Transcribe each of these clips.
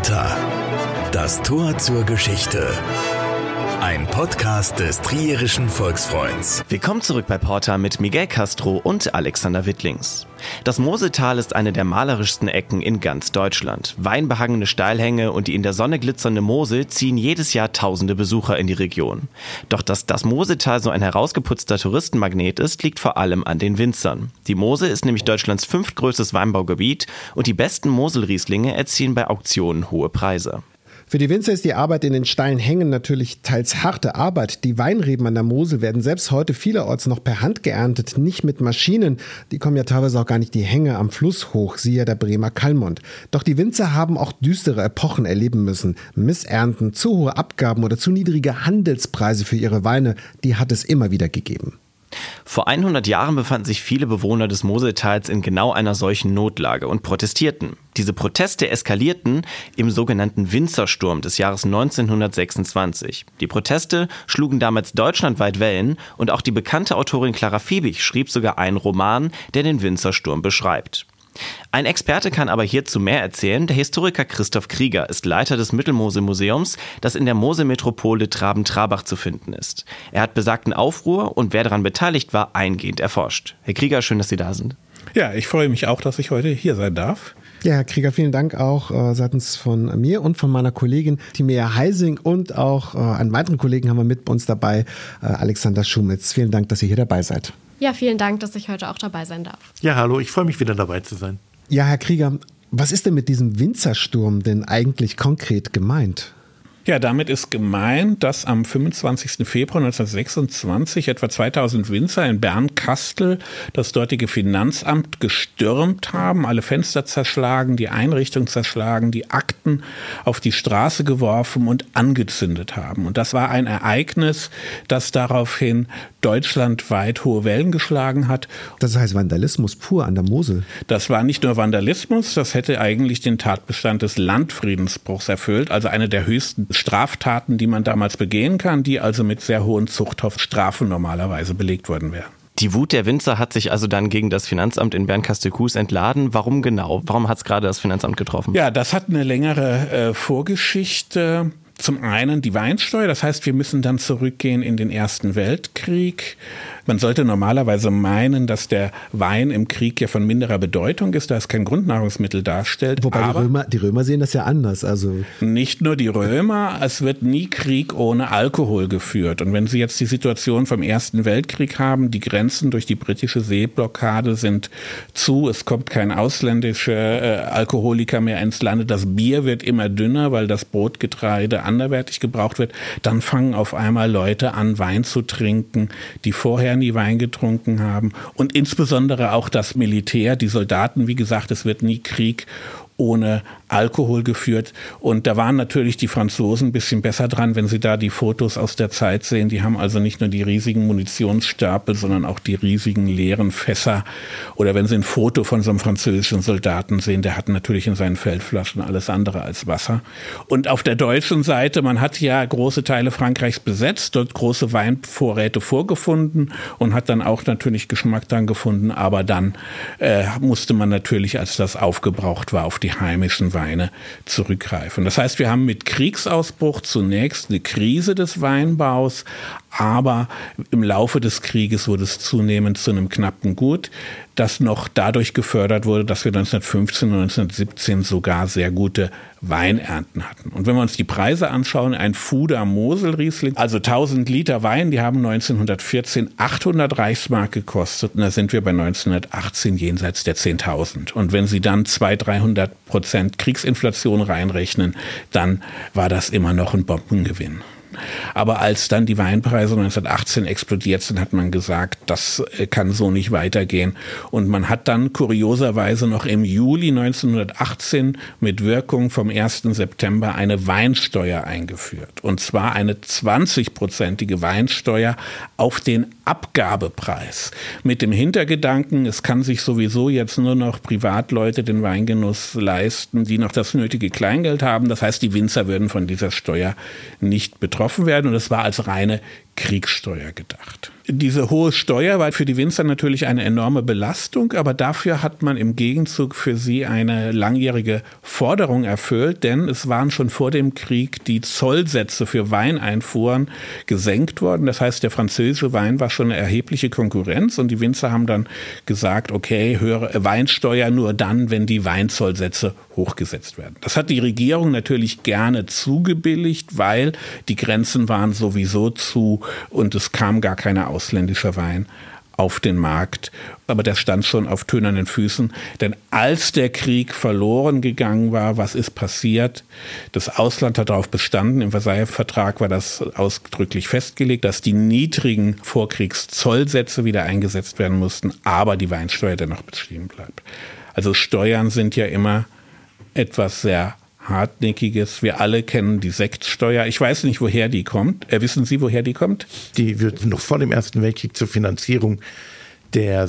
Porta. Das Tor zur Geschichte. Ein Podcast des Trierischen Volksfreunds. Willkommen zurück bei Porta mit Miguel Castro und Alexander Wittlings. Das Moseltal ist eine der malerischsten Ecken in ganz Deutschland. Weinbehangene Steilhänge und die in der Sonne glitzernde Mosel ziehen jedes Jahr tausende Besucher in die Region. Doch dass das Moseltal so ein herausgeputzter Touristenmagnet ist, liegt vor allem an den Winzern. Die Mosel ist nämlich Deutschlands 5. größtes Weinbaugebiet und die besten Moselrieslinge erzielen bei Auktionen hohe Preise. Für die Winzer ist die Arbeit in den steilen Hängen natürlich teils harte Arbeit. Die Weinreben an der Mosel werden selbst heute vielerorts noch per Hand geerntet, nicht mit Maschinen. Die kommen ja teilweise auch gar nicht die Hänge am Fluss hoch, siehe der Bremer Kallmund. Doch die Winzer haben auch düstere Epochen erleben müssen. Missernten, zu hohe Abgaben oder zu niedrige Handelspreise für ihre Weine, die hat es immer wieder gegeben. Vor 100 Jahren befanden sich viele Bewohner des Moseltals in genau einer solchen Notlage und protestierten. Diese Proteste eskalierten im sogenannten Winzersturm des Jahres 1926. Die Proteste schlugen damals deutschlandweit Wellen und auch die bekannte Autorin Clara Fiebig schrieb sogar einen Roman, der den Winzersturm beschreibt. Ein Experte kann aber hierzu mehr erzählen. Der Historiker Christoph Krieger ist Leiter des Mittelmosel-Museums, das in der Moselmetropole Traben-Trarbach zu finden ist. Er hat besagten Aufruhr und wer daran beteiligt war, eingehend erforscht. Herr Krieger, schön, dass Sie da sind. Ja, ich freue mich auch, dass ich heute hier sein darf. Ja, Herr Krieger, vielen Dank auch seitens von mir und von meiner Kollegin Timea Heising und auch einen weiteren Kollegen haben wir mit uns dabei, Alexander Schumitz. Vielen Dank, dass ihr hier dabei seid. Ja, vielen Dank, dass ich heute auch dabei sein darf. Ja, hallo, ich freue mich wieder dabei zu sein. Ja, Herr Krieger, was ist denn mit diesem Winzersturm denn eigentlich konkret gemeint? Ja, damit ist gemeint, dass am 25. Februar 1926 etwa 2000 Winzer in Bernkastel das dortige Finanzamt gestürmt haben, alle Fenster zerschlagen, die Einrichtung zerschlagen, die Akten auf die Straße geworfen und angezündet haben. Und das war ein Ereignis, das daraufhin deutschlandweit hohe Wellen geschlagen hat. Das heißt Vandalismus pur an der Mosel. Das war nicht nur Vandalismus, das hätte eigentlich den Tatbestand des Landfriedensbruchs erfüllt, also eine der höchsten Straftaten, die man damals begehen kann, die also mit sehr hohen Zuchthausstrafen normalerweise belegt worden wären. Die Wut der Winzer hat sich also dann gegen das Finanzamt in Bernkastel-Kues entladen. Warum genau? Warum hat es gerade das Finanzamt getroffen? Ja, das hat eine längere Vorgeschichte. Zum einen die Weinsteuer, das heißt, wir müssen dann zurückgehen in den Ersten Weltkrieg. Man sollte normalerweise meinen, dass der Wein im Krieg ja von minderer Bedeutung ist, da es kein Grundnahrungsmittel darstellt. Wobei die Römer sehen das ja anders. Also nicht nur die Römer, es wird nie Krieg ohne Alkohol geführt. Und wenn Sie jetzt die Situation vom Ersten Weltkrieg haben, die Grenzen durch die britische Seeblockade sind zu, es kommt kein ausländischer Alkoholiker mehr ins Land, das Bier wird immer dünner, weil das Brotgetreide anderweitig gebraucht wird, dann fangen auf einmal Leute an, Wein zu trinken, die vorher nie Wein getrunken haben. Und insbesondere auch das Militär, die Soldaten, wie gesagt, es wird nie Krieg ohne Alkohol geführt. Und da waren natürlich die Franzosen ein bisschen besser dran, wenn Sie da die Fotos aus der Zeit sehen. Die haben also nicht nur die riesigen Munitionsstapel, sondern auch die riesigen leeren Fässer. Oder wenn Sie ein Foto von so einem französischen Soldaten sehen, der hat natürlich in seinen Feldflaschen alles andere als Wasser. Und auf der deutschen Seite, man hat ja große Teile Frankreichs besetzt, dort große Weinvorräte vorgefunden und hat dann auch natürlich Geschmack dran gefunden. Aber dann musste man natürlich, als das aufgebraucht war, auf die heimischen Weine zurückgreifen. Das heißt, wir haben mit Kriegsausbruch zunächst eine Krise des Weinbaus, aber im Laufe des Krieges wurde es zunehmend zu einem knappen Gut, das noch dadurch gefördert wurde, dass wir 1915 und 1917 sogar sehr gute Weinernten hatten. Und wenn wir uns die Preise anschauen, ein Fuder Moselriesling, also 1000 Liter Wein, die haben 1914 800 Reichsmark gekostet und da sind wir bei 1918 jenseits der 10.000. Und wenn Sie dann 200-300% Kriegsinflation reinrechnen, dann war das immer noch ein Bombengewinn. Aber als dann die Weinpreise 1918 explodiert sind, hat man gesagt, das kann so nicht weitergehen. Und man hat dann kurioserweise noch im Juli 1918 mit Wirkung vom 1. September eine Weinsteuer eingeführt. Und zwar eine 20-prozentige Weinsteuer auf den Abgabepreis. Mit dem Hintergedanken, es kann sich sowieso jetzt nur noch Privatleute den Weingenuss leisten, die noch das nötige Kleingeld haben. Das heißt, die Winzer würden von dieser Steuer nicht betroffen werden. Und es war als reine Kriegssteuer gedacht. Diese hohe Steuer war für die Winzer natürlich eine enorme Belastung, aber dafür hat man im Gegenzug für sie eine langjährige Forderung erfüllt, denn es waren schon vor dem Krieg die Zollsätze für Weineinfuhren gesenkt worden. Das heißt, der französische Wein war schon eine erhebliche Konkurrenz und die Winzer haben dann gesagt, okay, höhere Weinsteuer nur dann, wenn die Weinzollsätze hochgesetzt werden. Das hat die Regierung natürlich gerne zugebilligt, weil die Grenzen waren sowieso zu und es kam gar keine ausländischer Wein auf den Markt. Aber der stand schon auf tönernen Füßen. Denn als der Krieg verloren gegangen war, was ist passiert? Das Ausland hat darauf bestanden, im Versailler Vertrag war das ausdrücklich festgelegt, dass die niedrigen Vorkriegszollsätze wieder eingesetzt werden mussten, aber die Weinsteuer dennoch bestehen bleibt. Also Steuern sind ja immer etwas sehr Hartnäckiges. Wir alle kennen die Sektsteuer. Ich weiß nicht, woher die kommt. Wissen Sie, woher die kommt? Die wird noch vor dem Ersten Weltkrieg zur Finanzierung der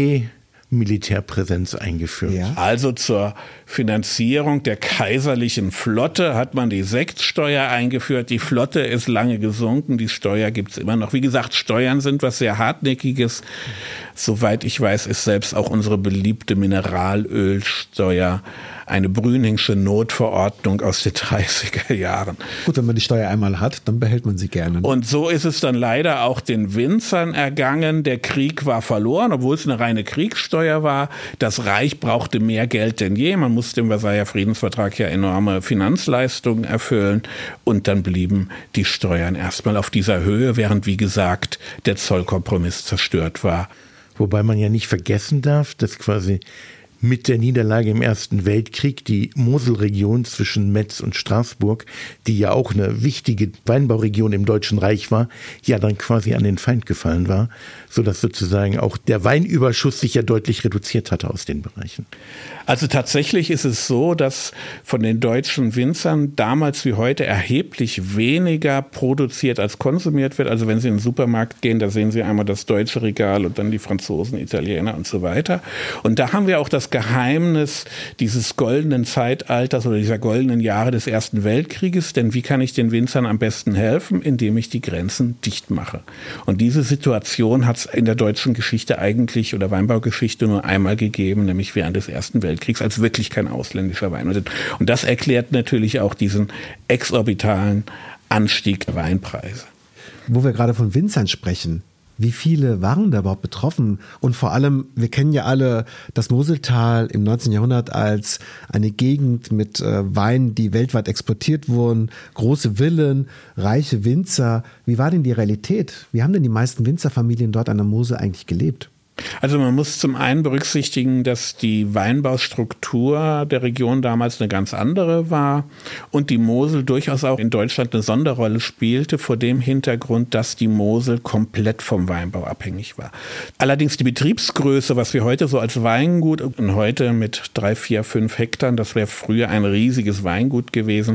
Seemilitärpräsenz eingeführt. Ja. Also zur Finanzierung der kaiserlichen Flotte hat man die Sektsteuer eingeführt. Die Flotte ist lange gesunken, die Steuer gibt es immer noch. Wie gesagt, Steuern sind was sehr Hartnäckiges. Soweit ich weiß, ist selbst auch unsere beliebte Mineralölsteuer eine Brüningsche Notverordnung aus den 30er Jahren. Gut, wenn man die Steuer einmal hat, dann behält man sie gerne. Und so ist es dann leider auch den Winzern ergangen. Der Krieg war verloren, obwohl es eine reine Kriegssteuer war. Das Reich brauchte mehr Geld denn je. Man musste im Versailler Friedensvertrag ja enorme Finanzleistungen erfüllen. Und dann blieben die Steuern erstmal auf dieser Höhe, während, wie gesagt, der Zollkompromiss zerstört war. Wobei man ja nicht vergessen darf, dass quasi mit der Niederlage im Ersten Weltkrieg die Moselregion zwischen Metz und Straßburg, die ja auch eine wichtige Weinbauregion im Deutschen Reich war, ja dann quasi an den Feind gefallen war, sodass sozusagen auch der Weinüberschuss sich ja deutlich reduziert hatte aus den Bereichen. Also tatsächlich ist es so, dass von den deutschen Winzern damals wie heute erheblich weniger produziert als konsumiert wird. Also wenn Sie in den Supermarkt gehen, da sehen Sie einmal das deutsche Regal und dann die Franzosen, Italiener und so weiter. Und da haben wir auch das Geheimnis dieses goldenen Zeitalters oder dieser goldenen Jahre des Ersten Weltkrieges. Denn wie kann ich den Winzern am besten helfen? Indem ich die Grenzen dicht mache. Und diese Situation hat es in der deutschen Geschichte eigentlich oder Weinbaugeschichte nur einmal gegeben, nämlich während des Ersten Weltkriegs, als wirklich kein ausländischer Wein. Und das erklärt natürlich auch diesen exorbitalen Anstieg der Weinpreise. Wo wir gerade von Winzern sprechen, wie viele waren da überhaupt betroffen? Und vor allem, wir kennen ja alle das Moseltal im 19. Jahrhundert als eine Gegend mit Weinen, die weltweit exportiert wurden, große Villen, reiche Winzer. Wie war denn die Realität? Wie haben denn die meisten Winzerfamilien dort an der Mosel eigentlich gelebt? Also man muss zum einen berücksichtigen, dass die Weinbaustruktur der Region damals eine ganz andere war und die Mosel durchaus auch in Deutschland eine Sonderrolle spielte, vor dem Hintergrund, dass die Mosel komplett vom Weinbau abhängig war. Allerdings die Betriebsgröße, was wir heute so als Weingut und heute mit 3, 4, 5 Hektar, das wäre früher ein riesiges Weingut gewesen.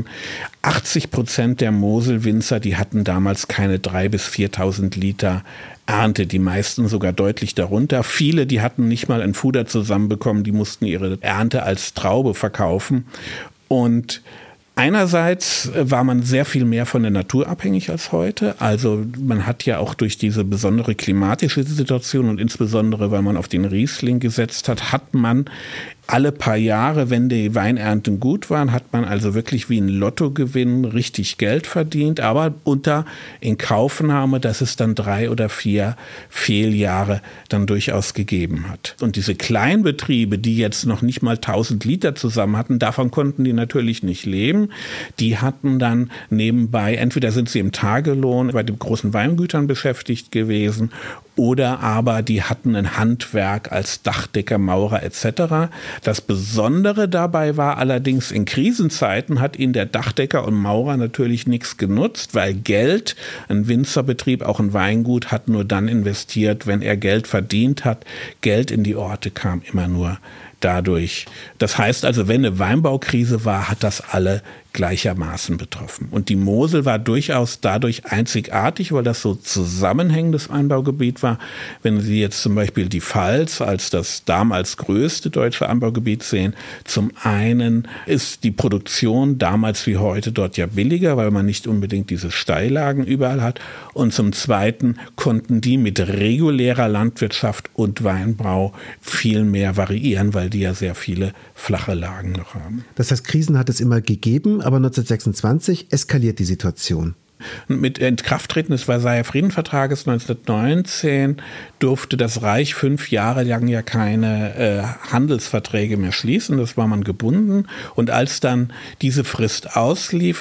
80% der Moselwinzer, die hatten damals keine 3.000 bis 4.000 Liter Ernte, die meisten sogar deutlich darunter. Viele, die hatten nicht mal ein Fuder zusammenbekommen, die mussten ihre Ernte als Traube verkaufen. Und einerseits war man sehr viel mehr von der Natur abhängig als heute. Also man hat ja auch durch diese besondere klimatische Situation und insbesondere, weil man auf den Riesling gesetzt hat, hat man alle paar Jahre, wenn die Weinernten gut waren, hat man also wirklich wie ein Lottogewinn richtig Geld verdient, aber unter Inkaufnahme, dass es dann 3 oder 4 Fehljahre dann durchaus gegeben hat. Und diese Kleinbetriebe, die jetzt noch nicht mal 1000 Liter zusammen hatten, davon konnten die natürlich nicht leben. Die hatten dann nebenbei, entweder sind sie im Tagelohn bei den großen Weingütern beschäftigt gewesen oder aber die hatten ein Handwerk als Dachdecker, Maurer etc. Das Besondere dabei war allerdings, in Krisenzeiten hat ihnen der Dachdecker und Maurer natürlich nichts genutzt, weil Geld, ein Winzerbetrieb, auch ein Weingut, hat nur dann investiert, wenn er Geld verdient hat. Geld in die Orte kam immer nur dadurch. Das heißt also, wenn eine Weinbaukrise war, hat das alle gleichermaßen betroffen. Und die Mosel war durchaus dadurch einzigartig, weil das so zusammenhängendes Anbaugebiet war. Wenn Sie jetzt zum Beispiel die Pfalz als das damals größte deutsche Anbaugebiet sehen, zum einen ist die Produktion damals wie heute dort ja billiger, weil man nicht unbedingt diese Steillagen überall hat. Und zum zweiten konnten die mit regulärer Landwirtschaft und Weinbau viel mehr variieren, weil die ja sehr viele flache Lagen noch haben. Das heißt, Krisen hat es immer gegeben, aber 1926 eskaliert die Situation. Mit Inkrafttreten des Versailler Friedensvertrages 1919 durfte das Reich 5 Jahre lang ja keine Handelsverträge mehr schließen. Das war man gebunden. Und als dann diese Frist auslief,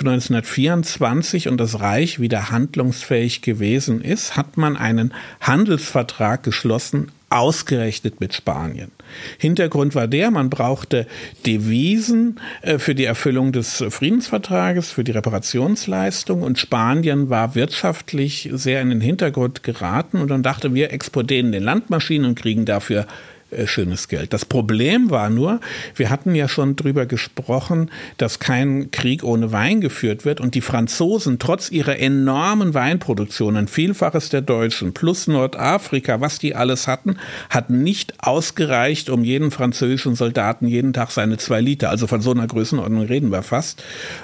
1924, und das Reich wieder handlungsfähig gewesen ist, hat man einen Handelsvertrag geschlossen, ausgerechnet mit Spanien. Hintergrund war man brauchte Devisen für die Erfüllung des Friedensvertrages, für die Reparationsleistung, und Spanien war wirtschaftlich sehr in den Hintergrund geraten, und dann dachte, wir exportieren den Landmaschinen und kriegen dafür schönes Geld. Das Problem war nur, wir hatten ja schon drüber gesprochen, dass kein Krieg ohne Wein geführt wird, und die Franzosen trotz ihrer enormen Weinproduktion, ein Vielfaches der Deutschen, plus Nordafrika, was die alles hatten, hat nicht ausgereicht, um jeden französischen Soldaten jeden Tag seine 2 Liter, also von so einer Größenordnung reden wir fast,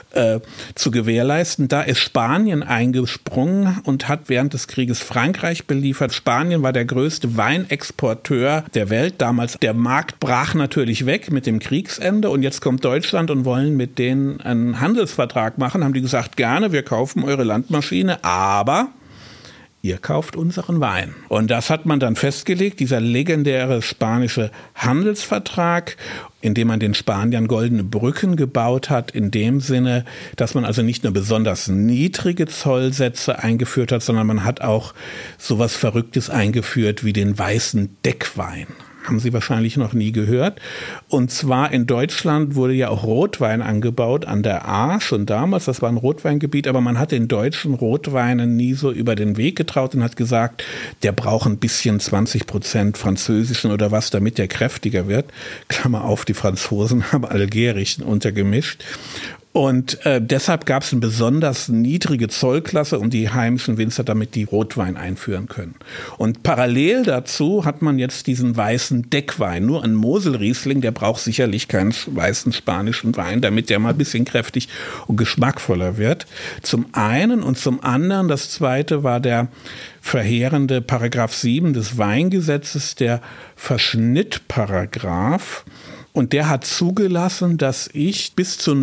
zu gewährleisten. Da ist Spanien eingesprungen und hat während des Krieges Frankreich beliefert. Spanien war der größte Weinexporteur der Welt damals. Der Markt brach natürlich weg mit dem Kriegsende, und jetzt kommt Deutschland und wollen mit denen einen Handelsvertrag machen. Haben die gesagt, gerne, wir kaufen eure Landmaschine, aber ihr kauft unseren Wein. Und das hat man dann festgelegt, dieser legendäre spanische Handelsvertrag, in dem man den Spaniern goldene Brücken gebaut hat, in dem Sinne, dass man also nicht nur besonders niedrige Zollsätze eingeführt hat, sondern man hat auch sowas Verrücktes eingeführt wie den weißen Deckwein. Haben Sie wahrscheinlich noch nie gehört. Und zwar in Deutschland wurde ja auch Rotwein angebaut an der Ahr schon damals. Das war ein Rotweingebiet, aber man hat den deutschen Rotweinen nie so über den Weg getraut und hat gesagt, der braucht ein bisschen 20% französischen oder was, damit der kräftiger wird. Klammer auf, die Franzosen haben algerischen untergemischt. Und deshalb gab es eine besonders niedrige Zollklasse, um die heimischen Winzer damit die Rotwein einführen können. Und parallel dazu hat man jetzt diesen weißen Deckwein. Nur ein Moselriesling, der braucht sicherlich keinen weißen spanischen Wein, damit der mal ein bisschen kräftig und geschmackvoller wird. Zum einen, und zum anderen, das zweite war der verheerende Paragraph 7 des Weingesetzes, der Verschnittparagraph. Und der hat zugelassen, dass ich bis zu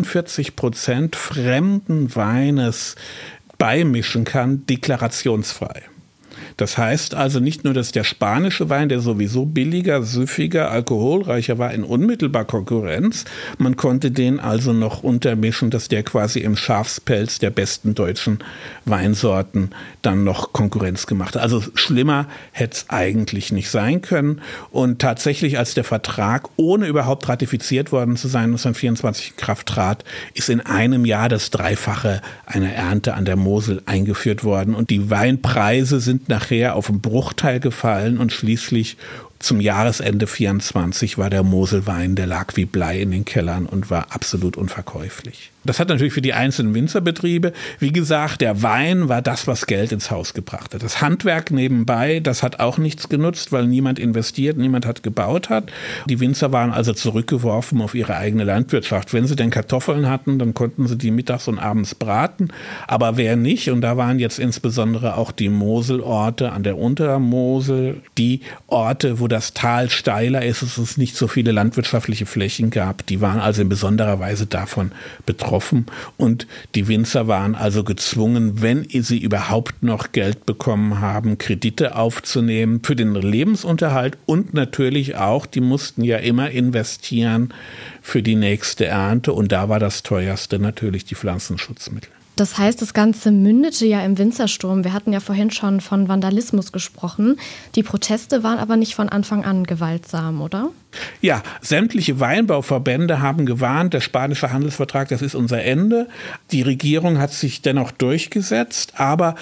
49% fremden Weines beimischen kann, deklarationsfrei. Das heißt also nicht nur, dass der spanische Wein, der sowieso billiger, süffiger, alkoholreicher war, in unmittelbar Konkurrenz, man konnte den also noch untermischen, dass der quasi im Schafspelz der besten deutschen Weinsorten dann noch Konkurrenz gemacht hat. Also schlimmer hätte es eigentlich nicht sein können. Und tatsächlich, als der Vertrag, ohne überhaupt ratifiziert worden zu sein, 1924 in Kraft trat, ist in einem Jahr das Dreifache einer Ernte an der Mosel eingeführt worden. Und die Weinpreise sind nachher auf einen Bruchteil gefallen, und schließlich zum Jahresende 24 war der Moselwein, der lag wie Blei in den Kellern und war absolut unverkäuflich. Das hat natürlich für die einzelnen Winzerbetriebe, wie gesagt, der Wein war das, was Geld ins Haus gebracht hat. Das Handwerk nebenbei, das hat auch nichts genutzt, weil niemand investiert, niemand hat gebaut hat. Die Winzer waren also zurückgeworfen auf ihre eigene Landwirtschaft. Wenn sie denn Kartoffeln hatten, dann konnten sie die mittags und abends braten. Aber wer nicht, und da waren jetzt insbesondere auch die Moselorte an der Untermosel, die Orte, wo das Tal steiler ist, es nicht so viele landwirtschaftliche Flächen gab, die waren also in besonderer Weise davon betroffen. Und die Winzer waren also gezwungen, wenn sie überhaupt noch Geld bekommen haben, Kredite aufzunehmen für den Lebensunterhalt, und natürlich auch, die mussten ja immer investieren für die nächste Ernte, und da war das teuerste natürlich die Pflanzenschutzmittel. Das heißt, das Ganze mündete ja im Winzersturm. Wir hatten ja vorhin schon von Vandalismus gesprochen. Die Proteste waren aber nicht von Anfang an gewaltsam, oder? Ja, sämtliche Weinbauverbände haben gewarnt, der spanische Handelsvertrag, das ist unser Ende. Die Regierung hat sich dennoch durchgesetzt, aber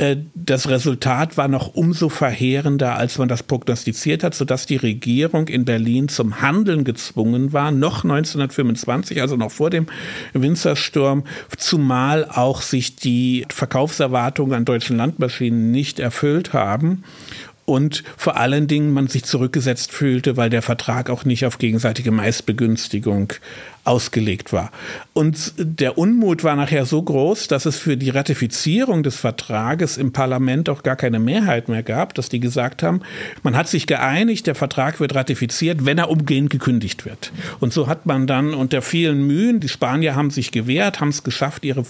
das Resultat war noch umso verheerender, als man das prognostiziert hat, sodass die Regierung in Berlin zum Handeln gezwungen war, noch 1925, also noch vor dem Winzersturm, zumal auch sich die Verkaufserwartungen an deutschen Landmaschinen nicht erfüllt haben. Und vor allen Dingen man sich zurückgesetzt fühlte, weil der Vertrag auch nicht auf gegenseitige Meistbegünstigung ausgelegt war. Und der Unmut war nachher so groß, dass es für die Ratifizierung des Vertrages im Parlament auch gar keine Mehrheit mehr gab, dass die gesagt haben, man hat sich geeinigt, der Vertrag wird ratifiziert, wenn er umgehend gekündigt wird. Und so hat man dann unter vielen Mühen, die Spanier haben sich gewehrt, haben es geschafft, ihre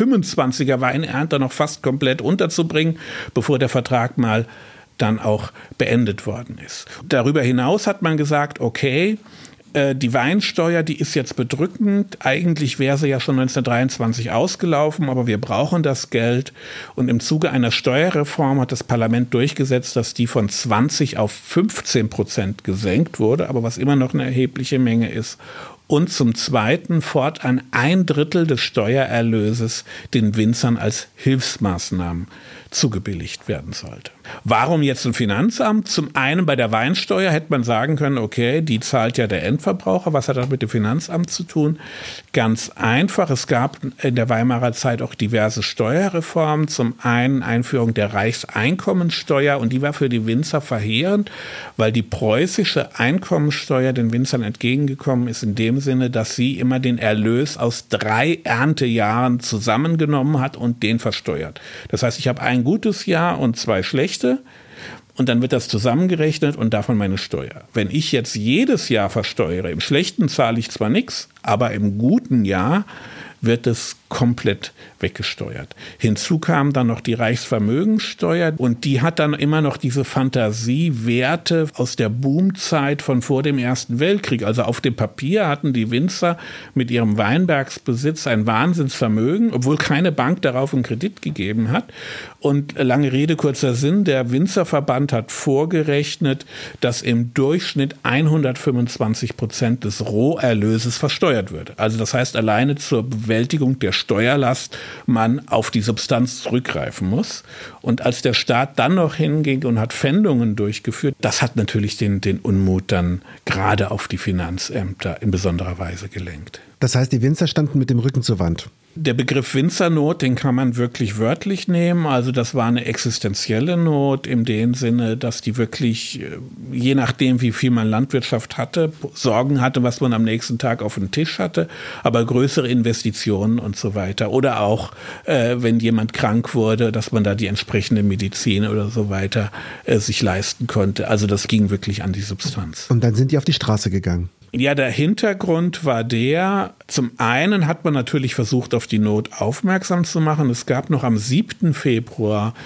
25er Weinernte noch fast komplett unterzubringen, bevor der Vertrag mal dann auch beendet worden ist. Darüber hinaus hat man gesagt, okay, die Weinsteuer, die ist jetzt bedrückend. Eigentlich wäre sie ja schon 1923 ausgelaufen, aber wir brauchen das Geld. Und im Zuge einer Steuerreform hat das Parlament durchgesetzt, dass die von 20 auf 15% gesenkt wurde, aber was immer noch eine erhebliche Menge ist. Und zum Zweiten fortan 1/3 des Steuererlöses den Winzern als Hilfsmaßnahmen zugebilligt werden sollte. Warum jetzt ein Finanzamt? Zum einen bei der Weinsteuer hätte man sagen können, okay, die zahlt ja der Endverbraucher. Was hat das mit dem Finanzamt zu tun? Ganz einfach. Es gab in der Weimarer Zeit auch diverse Steuerreformen. Zum einen Einführung der Reichseinkommensteuer und die war für die Winzer verheerend, weil die preußische Einkommensteuer den Winzern entgegengekommen ist in dem Sinne, dass sie immer den Erlös aus 3 Erntejahren zusammengenommen hat und den versteuert. Das heißt, ich habe ein gutes Jahr und 2 schlechte und dann wird das zusammengerechnet und davon meine Steuer. Wenn ich jetzt jedes Jahr versteuere, im schlechten zahle ich zwar nichts, aber im guten Jahr wird es komplett weggesteuert. Hinzu kam dann noch die Reichsvermögensteuer und die hat dann immer noch diese Fantasiewerte aus der Boomzeit von vor dem Ersten Weltkrieg. Also auf dem Papier hatten die Winzer mit ihrem Weinbergsbesitz ein Wahnsinnsvermögen, obwohl keine Bank darauf einen Kredit gegeben hat. Und lange Rede, kurzer Sinn, der Winzerverband hat vorgerechnet, dass im Durchschnitt 125% des Roherlöses versteuert würde. Also das heißt, alleine zur Bewältigung der Steuerlast man auf die Substanz zurückgreifen muss. Und als der Staat dann noch hinging und hat Pfändungen durchgeführt, das hat natürlich den Unmut dann gerade auf die Finanzämter in besonderer Weise gelenkt. Das heißt, die Winzer standen mit dem Rücken zur Wand. Der Begriff Winzernot, den kann man wirklich wörtlich nehmen. Also das war eine existenzielle Not in dem Sinne, dass die wirklich, je nachdem wie viel man Landwirtschaft hatte, Sorgen hatte, was man am nächsten Tag auf dem Tisch hatte, aber größere Investitionen und so weiter. Oder auch, wenn jemand krank wurde, dass man da die entsprechende Medizin oder so weiter sich leisten konnte. Also das ging wirklich an die Substanz. Und dann sind die auf die Straße gegangen. Ja, der Hintergrund war der, zum einen hat man natürlich versucht, auf die Not aufmerksam zu machen. Es gab noch am 7. Februar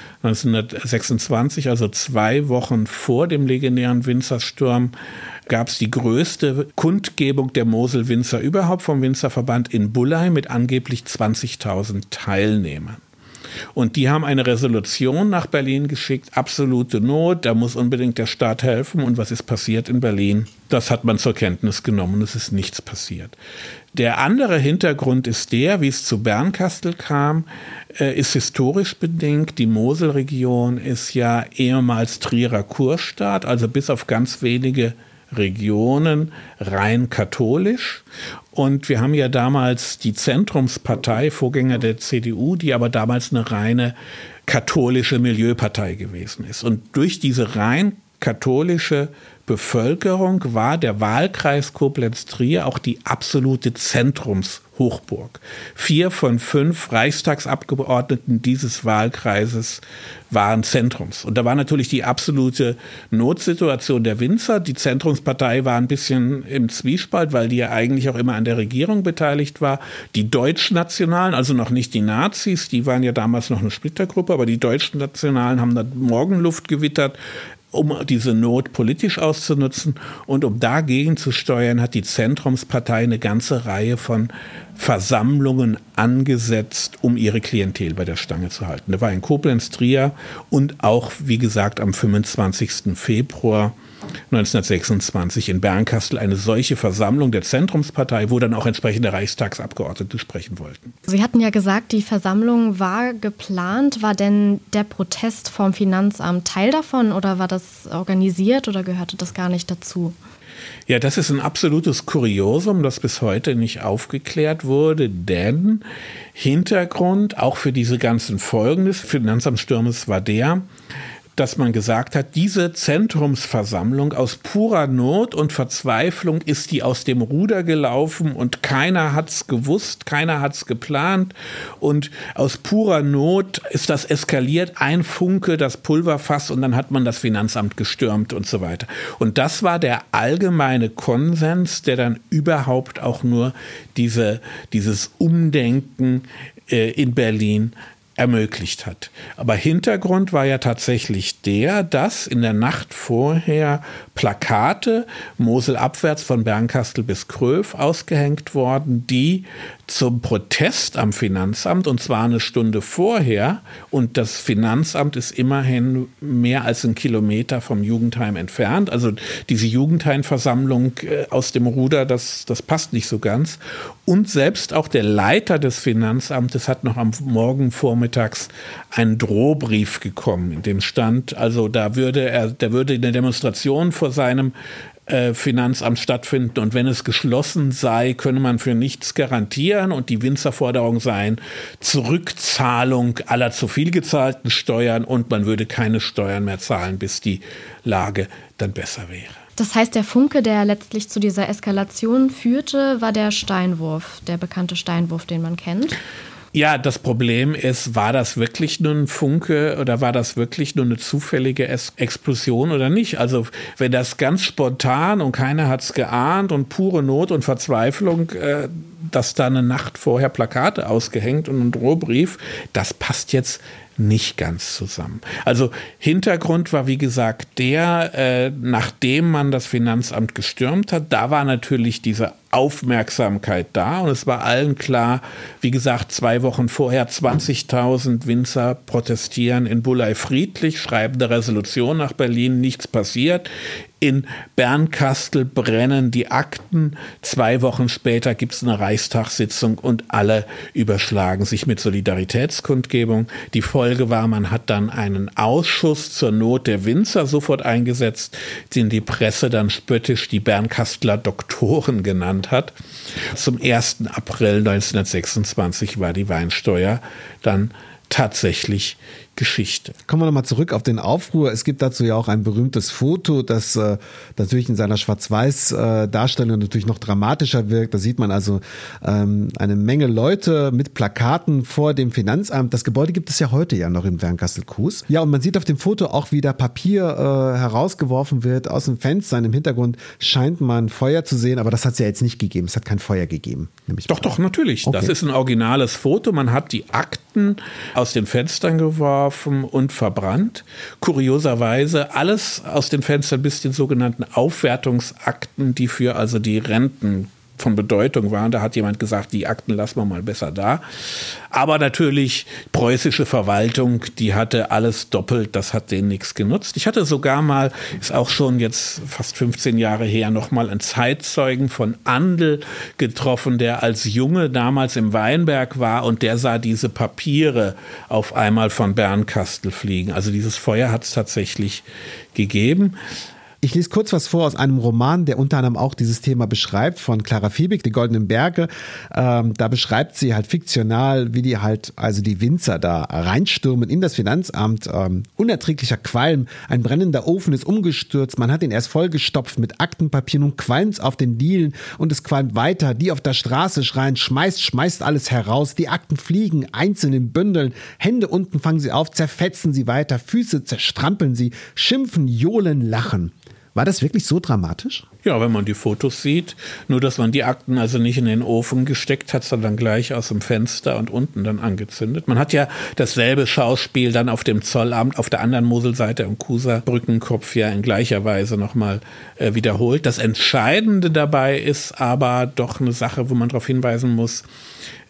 1926, also 2 Wochen vor dem legendären Winzersturm, gab es die größte Kundgebung der Mosel-Winzer überhaupt vom Winzerverband in Bullay mit angeblich 20.000 Teilnehmern. Und die haben eine Resolution nach Berlin geschickt, absolute Not, da muss unbedingt der Staat helfen. Und was ist passiert in Berlin? Das hat man zur Kenntnis genommen, es ist nichts passiert. Der andere Hintergrund ist der, wie es zu Bernkastel kam, ist historisch bedingt. Die Moselregion ist ja ehemals Trierer Kurstaat, also bis auf ganz wenige Regionen rein katholisch. Und wir haben ja damals die Zentrumspartei, Vorgänger der CDU, die aber damals eine reine katholische Milieupartei gewesen ist. Und durch diese rein katholische Bevölkerung war der Wahlkreis Koblenz-Trier auch die absolute Zentrumshochburg. 4 von 5 Reichstagsabgeordneten dieses Wahlkreises waren Zentrums. Und da war natürlich die absolute Notsituation der Winzer. Die Zentrumspartei war ein bisschen im Zwiespalt, weil die ja eigentlich auch immer an der Regierung beteiligt war. Die Deutschnationalen, also noch nicht die Nazis, die waren ja damals noch eine Splittergruppe, aber die Deutschnationalen haben dann Morgenluft gewittert, um diese Not politisch auszunutzen und um dagegen zu steuern, hat die Zentrumspartei eine ganze Reihe von Versammlungen angesetzt, um ihre Klientel bei der Stange zu halten. Da war in Koblenz, Trier und auch, wie gesagt, am 25. Februar 1926 in Bernkastel eine solche Versammlung der Zentrumspartei, wo dann auch entsprechende Reichstagsabgeordnete sprechen wollten. Sie hatten ja gesagt, die Versammlung war geplant. War denn der Protest vom Finanzamt Teil davon oder war das organisiert oder gehörte das gar nicht dazu? Ja, das ist ein absolutes Kuriosum, das bis heute nicht aufgeklärt wurde, denn Hintergrund auch für diese ganzen Folgen des Finanzamtssturmes war der, dass man gesagt hat, diese Zentrumsversammlung aus purer Not und Verzweiflung ist die aus dem Ruder gelaufen und keiner hat's gewusst, keiner hat's geplant und aus purer Not ist das eskaliert, ein Funke, das Pulverfass und dann hat man das Finanzamt gestürmt und so weiter. Und das war der allgemeine Konsens, der dann überhaupt auch nur dieses Umdenken in Berlin ermöglicht hat. Aber Hintergrund war ja tatsächlich der, dass in der Nacht vorher Plakate moselabwärts von Bernkastel bis Kröv ausgehängt worden, die zum Protest am Finanzamt, und zwar eine Stunde vorher, und das Finanzamt ist immerhin mehr als 1 Kilometer vom Jugendheim entfernt, also diese Jugendheimversammlung aus dem Ruder, das passt nicht so ganz. Und selbst auch der Leiter des Finanzamtes hat noch am Morgen vormittags einen Drohbrief bekommen, in dem stand, also da würde eine Demonstration vor seinem Finanzamt stattfinden und wenn es geschlossen sei, könne man für nichts garantieren und die Winzerforderung seien Zurückzahlung aller zu viel gezahlten Steuern und man würde keine Steuern mehr zahlen, bis die Lage dann besser wäre. Das heißt, der Funke, der letztlich zu dieser Eskalation führte, war der Steinwurf, der bekannte Steinwurf, den man kennt? Ja, das Problem ist, war das wirklich nur ein Funke oder war das wirklich nur eine zufällige Explosion oder nicht? Also wenn das ganz spontan und keiner hat's geahnt und pure Not und Verzweiflung, dass da eine Nacht vorher Plakate ausgehängt und ein Drohbrief, das passt jetzt nicht ganz zusammen. Also Hintergrund war, wie gesagt, nachdem man das Finanzamt gestürmt hat, da war natürlich diese Aufmerksamkeit da und es war allen klar, wie gesagt, 2 Wochen vorher 20.000 Winzer protestieren in Buley friedlich, schreiben eine Resolution nach Berlin, nichts passiert. In Bernkastel brennen die Akten. 2 Wochen später gibt es eine Reichstagssitzung und alle überschlagen sich mit Solidaritätskundgebung. Die Folge war, man hat dann einen Ausschuss zur Not der Winzer sofort eingesetzt, den die Presse dann spöttisch die Bernkastler Doktoren genannt hat. Zum 1. April 1926 war die Weinsteuer dann tatsächlich Geschichte. Kommen wir nochmal zurück auf den Aufruhr. Es gibt dazu ja auch ein berühmtes Foto, das natürlich in seiner Schwarz-Weiß-Darstellung natürlich noch dramatischer wirkt. Da sieht man also eine Menge Leute mit Plakaten vor dem Finanzamt. Das Gebäude gibt es ja heute ja noch in Bernkastel-Kues. Ja, und man sieht auf dem Foto auch, wie da Papier herausgeworfen wird aus dem Fenster. Im Hintergrund scheint man Feuer zu sehen, aber das hat es ja jetzt nicht gegeben. Es hat kein Feuer gegeben. Doch, natürlich. Okay. Das ist ein originales Foto. Man hat die Akten aus den Fenstern geworfen und verbrannt. Kurioserweise alles aus den Fenstern bis den sogenannten Aufwertungsakten, die für also die Renten von Bedeutung waren. Da hat jemand gesagt, die Akten lassen wir mal besser da. Aber natürlich, preußische Verwaltung, die hatte alles doppelt, das hat denen nichts genutzt. Ich hatte sogar mal, ist auch schon jetzt fast 15 Jahre her, nochmal einen Zeitzeugen von Andl getroffen, der als Junge damals im Weinberg war und der sah diese Papiere auf einmal von Bernkastel fliegen. Also dieses Feuer hat es tatsächlich gegeben. Ich lese kurz was vor aus einem Roman, der unter anderem auch dieses Thema beschreibt, von Clara Fiebig, Die Goldenen Berge. Da beschreibt sie halt fiktional, wie die halt, also die Winzer da reinstürmen in das Finanzamt. Unerträglicher Qualm, ein brennender Ofen ist umgestürzt, man hat ihn erst vollgestopft mit Aktenpapier, nun qualmt's auf den Dielen und es qualmt weiter. Die auf der Straße schreien, schmeißt alles heraus, die Akten fliegen einzeln in Bündeln, Hände unten fangen sie auf, zerfetzen sie weiter, Füße zerstrampeln sie, schimpfen, johlen, lachen. War das wirklich so dramatisch? Ja, wenn man die Fotos sieht, nur dass man die Akten also nicht in den Ofen gesteckt hat, sondern gleich aus dem Fenster und unten dann angezündet. Man hat ja dasselbe Schauspiel dann auf dem Zollamt, auf der anderen Moselseite im Kuser Brückenkopf ja in gleicher Weise nochmal wiederholt. Das Entscheidende dabei ist aber doch eine Sache, wo man darauf hinweisen muss,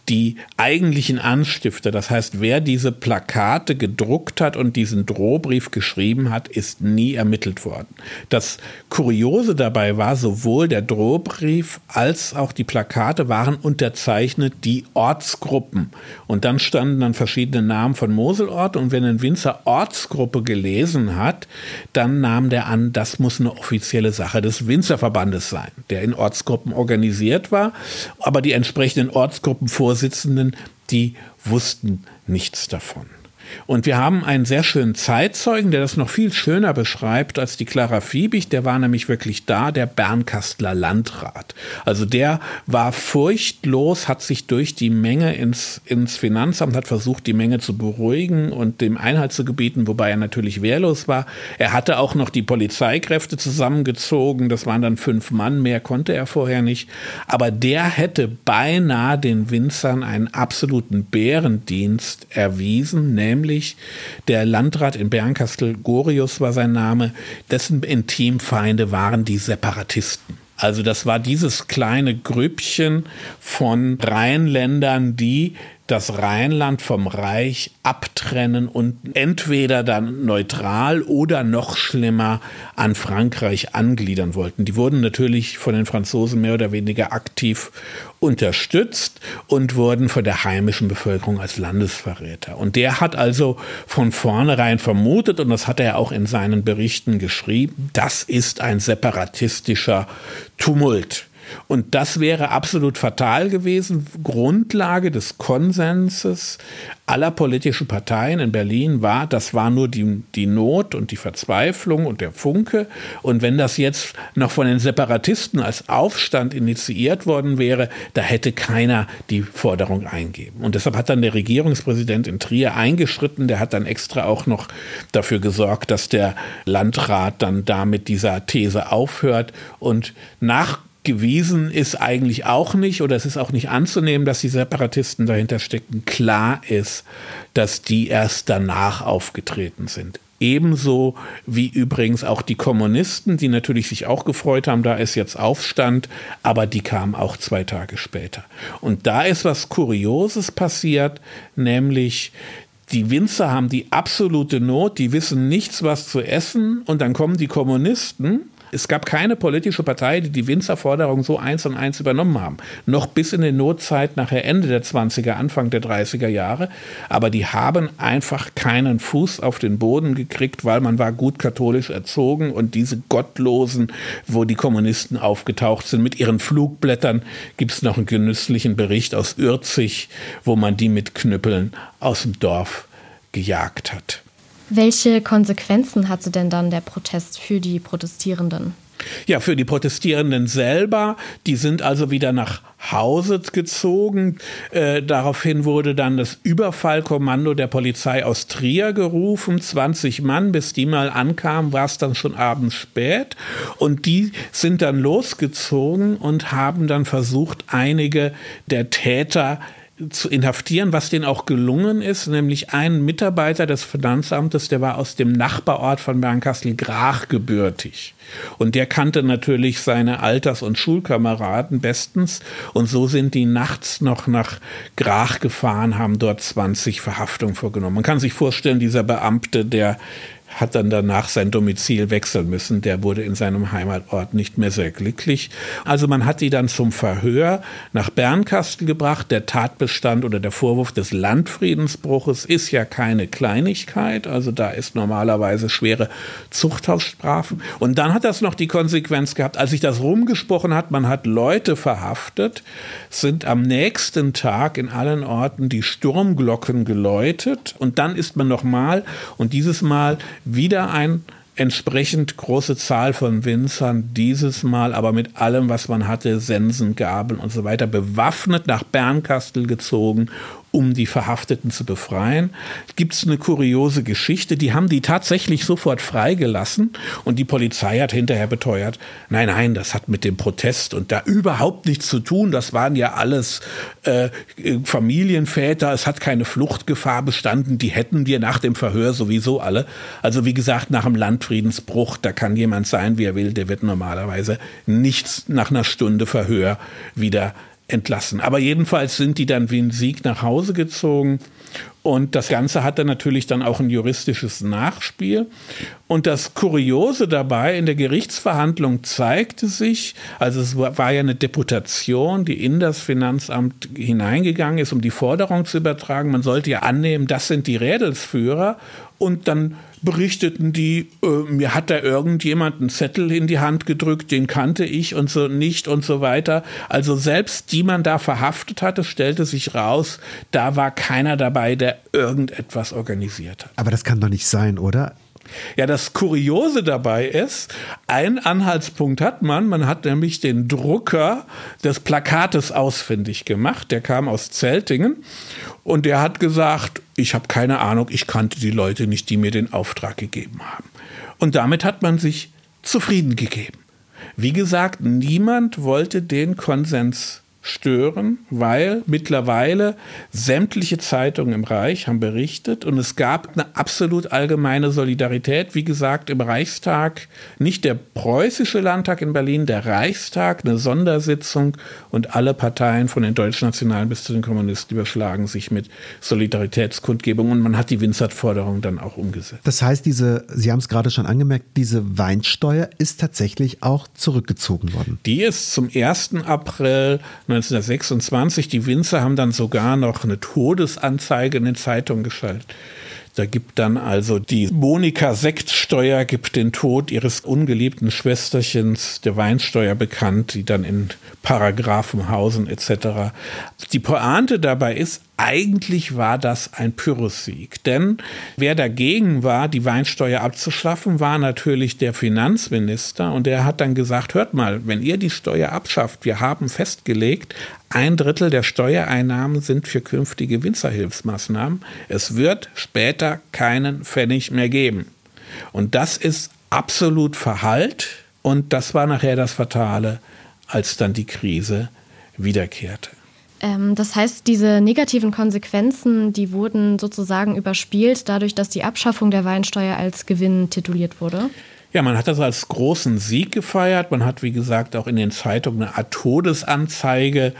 die eigentlichen Anstifter, das heißt, wer diese Plakate gedruckt hat und diesen Drohbrief geschrieben hat, ist nie ermittelt worden. Das Kuriose dabei war, sowohl der Drohbrief als auch die Plakate waren unterzeichnet die Ortsgruppen. Und dann standen dann verschiedene Namen von Moselorten. Und wenn ein Winzer Ortsgruppe gelesen hat, dann nahm der an, das muss eine offizielle Sache des Winzerverbandes sein, der in Ortsgruppen organisiert war. Aber die entsprechenden Ortsgruppenvorsitzenden, die wussten nichts davon. Und wir haben einen sehr schönen Zeitzeugen, der das noch viel schöner beschreibt als die Clara Fiebig. Der war nämlich wirklich da, der Bernkastler Landrat. Also der war furchtlos, hat sich durch die Menge ins Finanzamt, hat versucht, die Menge zu beruhigen und dem Einhalt zu gebieten, wobei er natürlich wehrlos war. Er hatte auch noch die Polizeikräfte zusammengezogen. Das waren dann 5 Mann, mehr konnte er vorher nicht. Aber der hätte beinahe den Winzern einen absoluten Bärendienst erwiesen, nämlich der Landrat in Bernkastel, Gorius war sein Name, dessen Intimfeinde waren die Separatisten. Also das war dieses kleine Grüppchen von Rheinländern, die das Rheinland vom Reich abtrennen und entweder dann neutral oder noch schlimmer an Frankreich angliedern wollten. Die wurden natürlich von den Franzosen mehr oder weniger aktiv unterstützt und wurden von der heimischen Bevölkerung als Landesverräter. Und der hat also von vornherein vermutet, und das hat er auch in seinen Berichten geschrieben, das ist ein separatistischer Tumult. Und das wäre absolut fatal gewesen. Grundlage des Konsenses aller politischen Parteien in Berlin war, das war nur die Not und die Verzweiflung und der Funke. Und wenn das jetzt noch von den Separatisten als Aufstand initiiert worden wäre, da hätte keiner die Forderung eingeben. Und deshalb hat dann der Regierungspräsident in Trier eingeschritten. Der hat dann extra auch noch dafür gesorgt, dass der Landrat dann da mit dieser These aufhört. Und nachgewiesen ist eigentlich auch nicht, oder es ist auch nicht anzunehmen, dass die Separatisten dahinter stecken. Klar ist, dass die erst danach aufgetreten sind. Ebenso wie übrigens auch die Kommunisten, die natürlich sich auch gefreut haben, da ist jetzt Aufstand, aber die kamen auch 2 Tage später. Und da ist was Kurioses passiert, nämlich die Winzer haben die absolute Not, die wissen nichts, was zu essen, und dann kommen die Kommunisten. Es gab keine politische Partei, die Winzerforderung so 1 und 1 übernommen haben. Noch bis in die Notzeit nachher Ende der 20er, Anfang der 30er Jahre. Aber die haben einfach keinen Fuß auf den Boden gekriegt, weil man war gut katholisch erzogen, und diese Gottlosen, wo die Kommunisten aufgetaucht sind, mit ihren Flugblättern, gibt es noch einen genüsslichen Bericht aus Ürzig, wo man die mit Knüppeln aus dem Dorf gejagt hat. Welche Konsequenzen hatte denn dann der Protest für die Protestierenden? Ja, für die Protestierenden selber, die sind also wieder nach Hause gezogen. Daraufhin wurde dann das Überfallkommando der Polizei aus Trier gerufen, 20 Mann, bis die mal ankamen, war es dann schon abends spät, und die sind dann losgezogen und haben dann versucht, einige der Täter zu inhaftieren, was denen auch gelungen ist, nämlich ein Mitarbeiter des Finanzamtes, der war aus dem Nachbarort von Bernkastel-Grach gebürtig. Und der kannte natürlich seine Alters- und Schulkameraden bestens, und so sind die nachts noch nach Grach gefahren, haben dort 20 Verhaftungen vorgenommen. Man kann sich vorstellen, dieser Beamte, der hat dann danach sein Domizil wechseln müssen. Der wurde in seinem Heimatort nicht mehr sehr glücklich. Also man hat die dann zum Verhör nach Bernkastel gebracht. Der Tatbestand oder der Vorwurf des Landfriedensbruches ist ja keine Kleinigkeit. Also da ist normalerweise schwere Zuchthausstrafen. Und dann hat das noch die Konsequenz gehabt, als sich das rumgesprochen hat, man hat Leute verhaftet, sind am nächsten Tag in allen Orten die Sturmglocken geläutet, und dann ist man nochmal, und dieses Mal wieder ein entsprechend große Zahl von Winzern, dieses Mal aber mit allem, was man hatte, Sensen, Gabeln und so weiter, bewaffnet nach Bernkastel gezogen, um die Verhafteten zu befreien. Gibt es eine kuriose Geschichte, die haben die tatsächlich sofort freigelassen, und die Polizei hat hinterher beteuert, nein, das hat mit dem Protest und da überhaupt nichts zu tun, das waren ja alles Familienväter, es hat keine Fluchtgefahr bestanden, die hätten wir nach dem Verhör sowieso alle. Also wie gesagt, nach dem Landfriedensbruch, da kann jemand sein, wie er will, der wird normalerweise nichts nach einer Stunde Verhör wieder entlassen. Aber jedenfalls sind die dann wie ein Sieg nach Hause gezogen. Und das Ganze hatte natürlich dann auch ein juristisches Nachspiel. Und das Kuriose dabei, in der Gerichtsverhandlung zeigte sich, also es war ja eine Deputation, die in das Finanzamt hineingegangen ist, um die Forderung zu übertragen. Man sollte ja annehmen, das sind die Rädelsführer. Und dann berichteten die, mir hat da irgendjemand einen Zettel in die Hand gedrückt, den kannte ich und so nicht und so weiter. Also selbst die man da verhaftet hatte, stellte sich raus, da war keiner dabei, der irgendetwas organisiert hat. Aber das kann doch nicht sein, oder? Ja, das Kuriose dabei ist, einen Anhaltspunkt hat man hat nämlich den Drucker des Plakates ausfindig gemacht, der kam aus Zeltingen und der hat gesagt, ich habe keine Ahnung, ich kannte die Leute nicht, die mir den Auftrag gegeben haben. Und damit hat man sich zufrieden gegeben. Wie gesagt, niemand wollte den Konsens stören, weil mittlerweile sämtliche Zeitungen im Reich haben berichtet und es gab eine absolut allgemeine Solidarität. Wie gesagt, im Reichstag, nicht der preußische Landtag in Berlin, der Reichstag, eine Sondersitzung und alle Parteien von den Deutschnationalen bis zu den Kommunisten überschlagen sich mit Solidaritätskundgebungen und man hat die Winzert-Forderung dann auch umgesetzt. Das heißt, Sie haben es gerade schon angemerkt, diese Weinsteuer ist tatsächlich auch zurückgezogen worden. Die ist zum 1. April 1926, die Winzer haben dann sogar noch eine Todesanzeige in den Zeitungen geschaltet. Da gibt dann also die Monika-Sektsteuer gibt den Tod ihres ungeliebten Schwesterchens, der Weinsteuer, bekannt, die dann in Paragraphen hausen etc. Die Pointe dabei ist, eigentlich war das ein Pyrrhussieg, denn wer dagegen war, die Weinsteuer abzuschaffen, war natürlich der Finanzminister und der hat dann gesagt, hört mal, wenn ihr die Steuer abschafft, wir haben festgelegt, 1/3 der Steuereinnahmen sind für künftige Winzerhilfsmaßnahmen. Es wird später keinen Pfennig mehr geben. Und das ist absolut Verhallt und das war nachher das Fatale, als dann die Krise wiederkehrte. Das heißt, diese negativen Konsequenzen, die wurden sozusagen überspielt, dadurch, dass die Abschaffung der Weinsteuer als Gewinn tituliert wurde? Ja, man hat das als großen Sieg gefeiert. Man hat, wie gesagt, auch in den Zeitungen eine Art Todesanzeige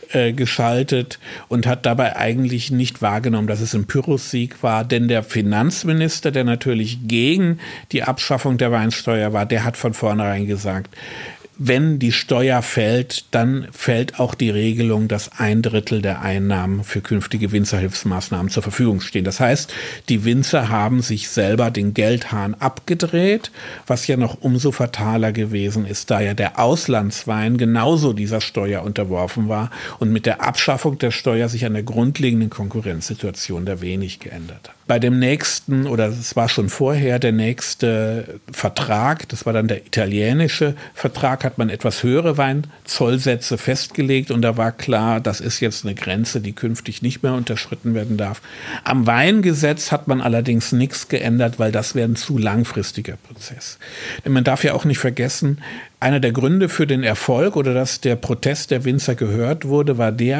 geschaltet und hat dabei eigentlich nicht wahrgenommen, dass es ein Pyrrhussieg war. Denn der Finanzminister, der natürlich gegen die Abschaffung der Weinsteuer war, der hat von vornherein gesagt, wenn die Steuer fällt, dann fällt auch die Regelung, dass 1/3 der Einnahmen für künftige Winzerhilfsmaßnahmen zur Verfügung stehen. Das heißt, die Winzer haben sich selber den Geldhahn abgedreht, was ja noch umso fataler gewesen ist, da ja der Auslandswein genauso dieser Steuer unterworfen war und mit der Abschaffung der Steuer sich an der grundlegenden Konkurrenzsituation da wenig geändert hat. Bei dem nächsten, oder es war schon vorher der nächste Vertrag, das war dann der italienische Vertrag, hat man etwas höhere Weinzollsätze festgelegt und da war klar, das ist jetzt eine Grenze, die künftig nicht mehr unterschritten werden darf. Am Weingesetz hat man allerdings nichts geändert, weil das wäre ein zu langfristiger Prozess. Denn man darf ja auch nicht vergessen, einer der Gründe für den Erfolg oder dass der Protest der Winzer gehört wurde, war der,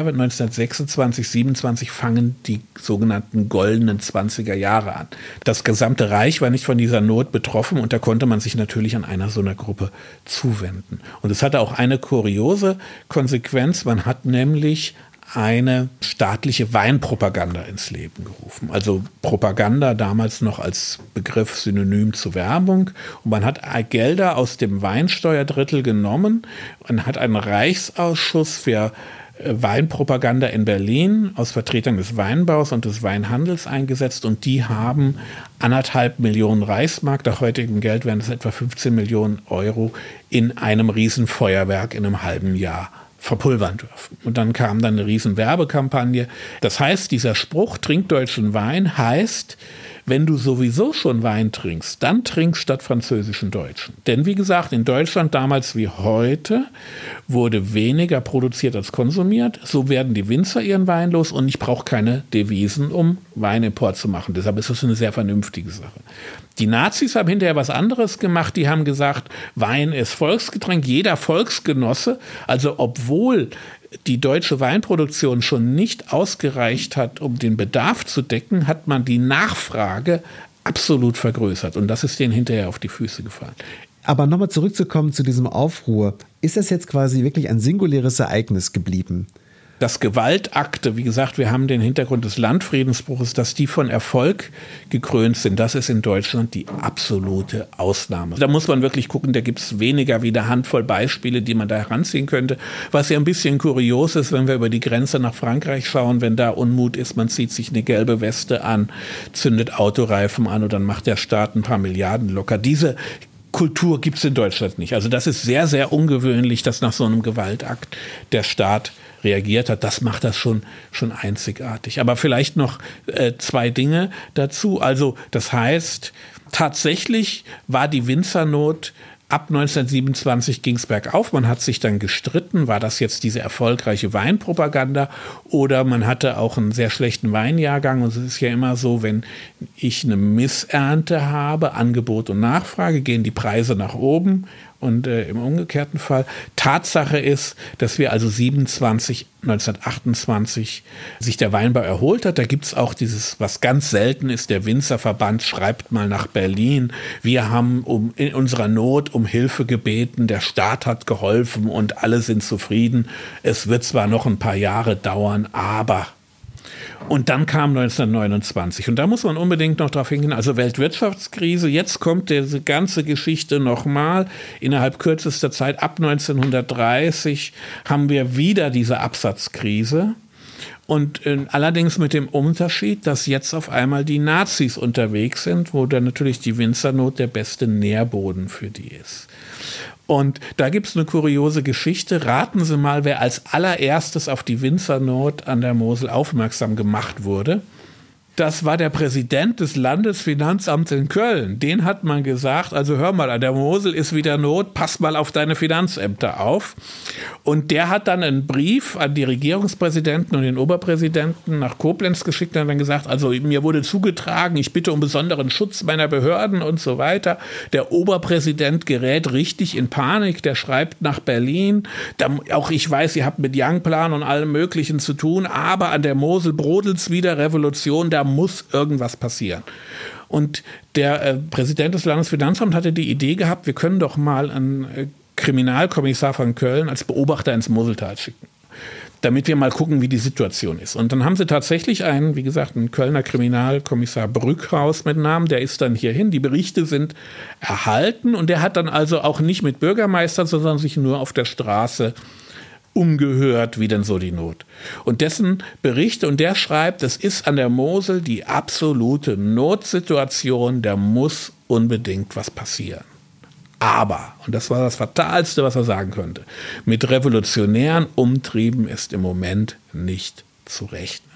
1926, 27 fangen die sogenannten goldenen 20er Jahre an. Das gesamte Reich war nicht von dieser Not betroffen und da konnte man sich natürlich an einer so einer Gruppe zuwenden. Und es hatte auch eine kuriose Konsequenz, man hat nämlich eine staatliche Weinpropaganda ins Leben gerufen. Also Propaganda damals noch als Begriff synonym zu Werbung. Und man hat Gelder aus dem Weinsteuerdrittel genommen und hat einen Reichsausschuss für Weinpropaganda in Berlin aus Vertretern des Weinbaus und des Weinhandels eingesetzt und die haben 1,5 Millionen Reichsmark, nach heutigem Geld wären das etwa 15 Millionen Euro, in einem Riesenfeuerwerk in einem halben Jahr verpulvern dürfen. Und dann kam dann eine riesen Werbekampagne. Das heißt, dieser Spruch, trink deutschen Wein, heißt, wenn du sowieso schon Wein trinkst, dann trink statt französischen Deutschen. Denn wie gesagt, in Deutschland damals wie heute wurde weniger produziert als konsumiert. So werden die Winzer ihren Wein los und ich brauche keine Devisen, um Weinimport zu machen. Deshalb ist das eine sehr vernünftige Sache. Die Nazis haben hinterher was anderes gemacht. Die haben gesagt, Wein ist Volksgetränk, jeder Volksgenosse. Also obwohl die deutsche Weinproduktion schon nicht ausgereicht hat, um den Bedarf zu decken, hat man die Nachfrage absolut vergrößert. Und das ist denen hinterher auf die Füße gefallen. Aber nochmal zurückzukommen zu diesem Aufruhr. Ist das jetzt quasi wirklich ein singuläres Ereignis geblieben? dass Gewaltakte, wie gesagt, wir haben den Hintergrund des Landfriedensbruches, dass die von Erfolg gekrönt sind, das ist in Deutschland die absolute Ausnahme. Da muss man wirklich gucken, da gibt es weniger wie eine Handvoll Beispiele, die man da heranziehen könnte. Was ja ein bisschen kurios ist, wenn wir über die Grenze nach Frankreich schauen, wenn da Unmut ist, man zieht sich eine gelbe Weste an, zündet Autoreifen an und dann macht der Staat ein paar Milliarden locker. Diese Kultur gibt es in Deutschland nicht. Also das ist sehr, sehr ungewöhnlich, dass nach so einem Gewaltakt der Staat reagiert hat. Das macht das schon einzigartig. Aber vielleicht noch 2 Dinge dazu. Also das heißt, tatsächlich war die Winzernot ab 1927 ging es bergauf. Man hat sich dann gestritten, war das jetzt diese erfolgreiche Weinpropaganda oder man hatte auch einen sehr schlechten Weinjahrgang. Und es ist ja immer so, wenn ich eine Missernte habe, Angebot und Nachfrage, gehen die Preise nach oben. Und im umgekehrten Fall. Tatsache ist, dass wir also 1928 sich der Weinbau erholt hat. Da gibt es auch dieses, was ganz selten ist, der Winzerverband schreibt mal nach Berlin. Wir haben in unserer Not um Hilfe gebeten, der Staat hat geholfen und alle sind zufrieden. Es wird zwar noch ein paar Jahre dauern, aber... Und dann kam 1929 und da muss man unbedingt noch darauf hingehen, also Weltwirtschaftskrise, jetzt kommt diese ganze Geschichte nochmal, innerhalb kürzester Zeit, ab 1930 haben wir wieder diese Absatzkrise und allerdings mit dem Unterschied, dass jetzt auf einmal die Nazis unterwegs sind, wo dann natürlich die Winzernot der beste Nährboden für die ist. Und da gibt es eine kuriose Geschichte. Raten Sie mal, wer als allererstes auf die Winzernot an der Mosel aufmerksam gemacht wurde. Das war der Präsident des Landesfinanzamts in Köln. Den hat man gesagt, also hör mal, an der Mosel ist wieder Not, pass mal auf deine Finanzämter auf. Und der hat dann einen Brief an die Regierungspräsidenten und den Oberpräsidenten nach Koblenz geschickt und hat dann gesagt, also mir wurde zugetragen, ich bitte um besonderen Schutz meiner Behörden und so weiter. Der Oberpräsident gerät richtig in Panik, der schreibt nach Berlin. Auch ich weiß, ihr habt mit Young-Plan und allem Möglichen zu tun, aber an der Mosel brodelt's wieder, Revolution, da muss irgendwas passieren. Und der Präsident des Landesfinanzamts hatte die Idee gehabt, wir können doch mal einen Kriminalkommissar von Köln als Beobachter ins Moseltal schicken, damit wir mal gucken, wie die Situation ist. Und dann haben sie tatsächlich einen Kölner Kriminalkommissar Brückhaus mit Namen, der ist dann hierhin, die Berichte sind erhalten und der hat dann also auch nicht mit Bürgermeistern, sondern sich nur auf der Straße umgehört, wie denn so die Not. Und dessen Berichte, und der schreibt, es ist an der Mosel die absolute Notsituation, da muss unbedingt was passieren. Aber, und das war das Fatalste, was er sagen konnte, mit revolutionären Umtrieben ist im Moment nicht zu rechnen.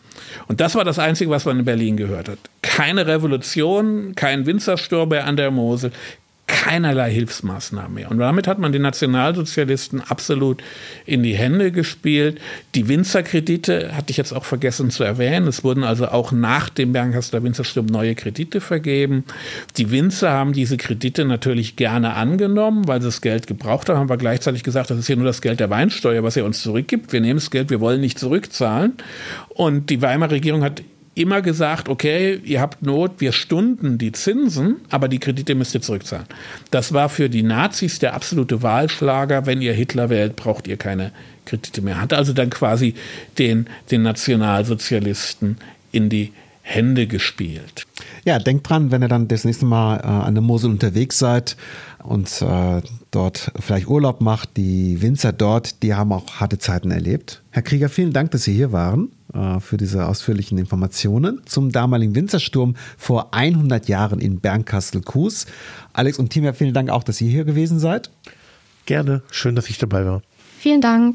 Und das war das Einzige, was man in Berlin gehört hat. Keine Revolution, kein Winzersturm mehr an der Mosel, keinerlei Hilfsmaßnahmen mehr. Und damit hat man den Nationalsozialisten absolut in die Hände gespielt. Die Winzerkredite hatte ich jetzt auch vergessen zu erwähnen. Es wurden also auch nach dem Bernkasseler Winzersturm neue Kredite vergeben. Die Winzer haben diese Kredite natürlich gerne angenommen, weil sie das Geld gebraucht haben. Haben wir gleichzeitig gesagt, das ist hier nur das Geld der Weinsteuer, was ihr uns zurückgibt. Wir nehmen das Geld, wir wollen nicht zurückzahlen. Und die Weimarer Regierung hat immer gesagt, okay, ihr habt Not, wir stunden die Zinsen, aber die Kredite müsst ihr zurückzahlen. Das war für die Nazis der absolute Wahlschlager. Wenn ihr Hitler wählt, braucht ihr keine Kredite mehr. Hat also dann quasi den Nationalsozialisten in die Hände gespielt. Ja, denkt dran, wenn ihr dann das nächste Mal an der Mosel unterwegs seid und dort vielleicht Urlaub macht, die Winzer dort, die haben auch harte Zeiten erlebt. Herr Krieger, vielen Dank, dass Sie hier waren für diese ausführlichen Informationen zum damaligen Winzersturm vor 100 Jahren in Bernkastel-Kues. Alex und Tim, vielen Dank auch, dass ihr hier gewesen seid. Gerne, schön, dass ich dabei war. Vielen Dank.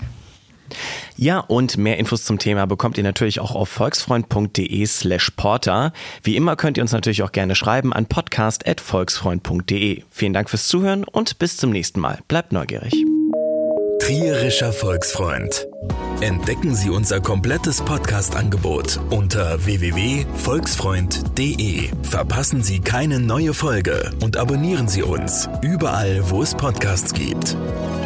Ja, und mehr Infos zum Thema bekommt ihr natürlich auch auf volksfreund.de/porter. Wie immer könnt ihr uns natürlich auch gerne schreiben an podcast@volksfreund.de. Vielen Dank fürs Zuhören und bis zum nächsten Mal. Bleibt neugierig. Trierischer Volksfreund. Entdecken Sie unser komplettes Podcast-Angebot unter www.volksfreund.de. Verpassen Sie keine neue Folge und abonnieren Sie uns überall, wo es Podcasts gibt.